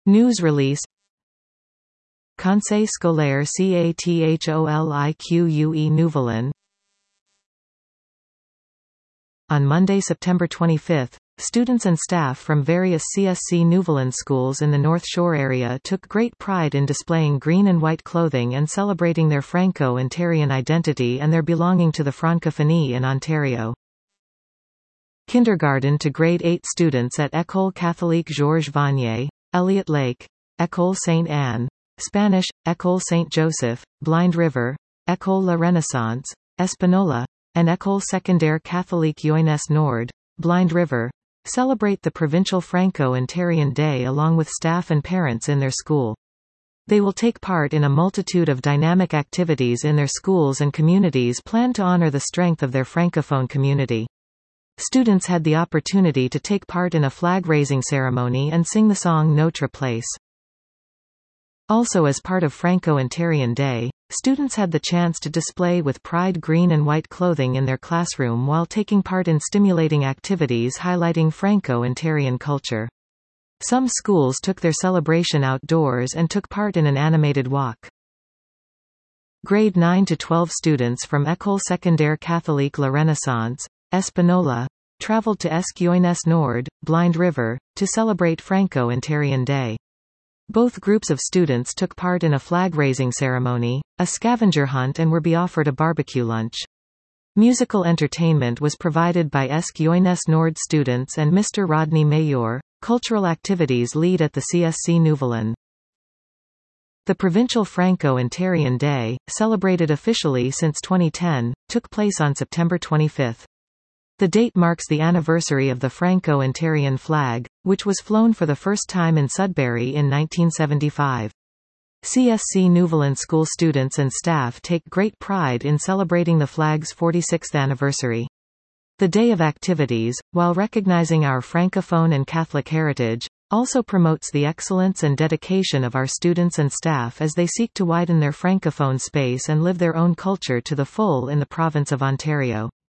News release. Conseil scolaire Catholique Nouvelin. On Monday, September 25, students and staff from various CSC Nouvelin schools in the North Shore area took great pride in displaying green and white clothing and celebrating their Franco-Ontarian identity and their belonging to the Francophonie in Ontario. Kindergarten to grade 8 students at École Catholique Georges Vanier, Elliott Lake, École Sainte-Anne, Spanish, École Saint-Joseph, Blind River, École La Renaissance, Espanola, and École Secondaire Catholique Yoyness Nord, Blind River, celebrate the provincial Franco-Ontarian Day along with staff and parents in their school. They will take part in a multitude of dynamic activities in their schools and communities planned to honor the strength of their Francophone community. Students had the opportunity to take part in a flag-raising ceremony and sing the song Notre Place. Also, as part of Franco-Ontarian Day, students had the chance to display with pride green and white clothing in their classroom while taking part in stimulating activities highlighting Franco-Ontarian culture. Some schools took their celebration outdoors and took part in an animated walk. Grade 9 to 12 students from École Secondaire Catholique La Renaissance, Espanola, traveled to Yoyness Nord, Blind River, to celebrate Franco-Ontarian Day. Both groups of students took part in a flag-raising ceremony, a scavenger hunt and were offered a barbecue lunch. Musical entertainment was provided by Yoyness Nord students and Mr. Rodney Mayor. Cultural activities lead at the CSC Nouvelin. The provincial Franco-Ontarian Day, celebrated officially since 2010, took place on September 25. The date marks the anniversary of the Franco-Ontarian flag, which was flown for the first time in Sudbury in 1975. CSC Nouvelin school students and staff take great pride in celebrating the flag's 46th anniversary. The day of activities, while recognizing our Francophone and Catholic heritage, also promotes the excellence and dedication of our students and staff as they seek to widen their Francophone space and live their own culture to the full in the province of Ontario.